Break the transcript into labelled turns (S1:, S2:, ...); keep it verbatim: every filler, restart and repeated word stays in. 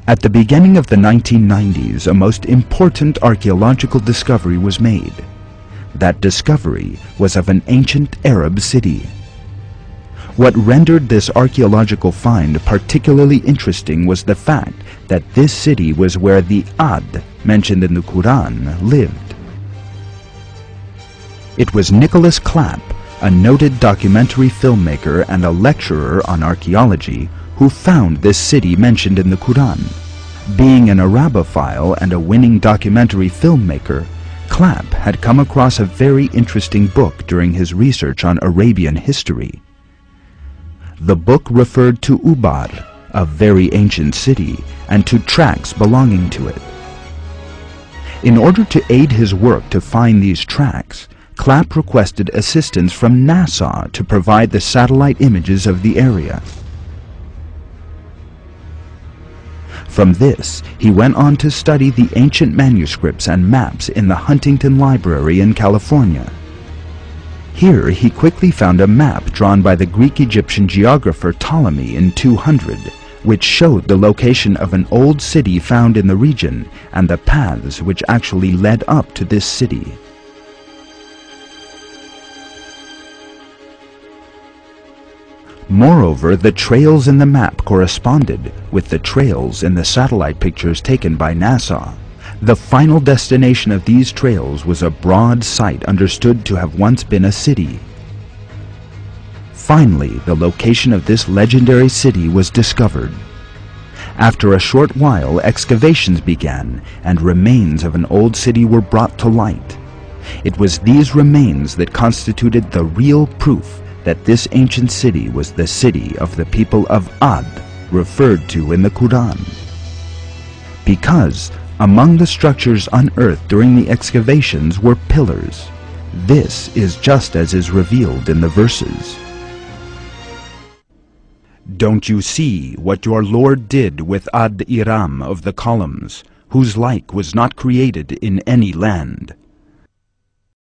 S1: At the beginning of the nineteen nineties, a most important archaeological discovery was made. That discovery was of an ancient Arab city. What rendered this archaeological find particularly interesting was the fact that this city was where the Ad, mentioned in the Quran, lived. It was Nicholas Clapp, a noted documentary filmmaker and a lecturer on archaeology, who found this city mentioned in the Quran. Being an Arabophile and a winning documentary filmmaker, Clapp had come across a very interesting book during his research on Arabian history. The book referred to Ubar, a very ancient city, and to tracks belonging to it. In order to aid his work to find these tracks, Clapp requested assistance from NASA to provide the satellite images of the area. From this, he went on to study the ancient manuscripts and maps in the Huntington Library in California. Here he quickly found a map drawn by the Greek-Egyptian geographer Ptolemy in two hundred, which showed the location of an old city found in the region and the paths which actually led up to this city. Moreover, the trails in the map corresponded with the trails in the satellite pictures taken by NASA. The final destination of these trails was a broad site understood to have once been a city. Finally, the location of this legendary city was discovered. After a short while, excavations began, and remains of an old city were brought to light. It was these remains that constituted the real proof that this ancient city was the city of the people of Ad, referred to in the Quran. Because among the structures unearthed during the excavations were pillars. This is just as is revealed in the verses. Don't you see what your Lord did with Ad Iram of the columns, whose like was not created in any land?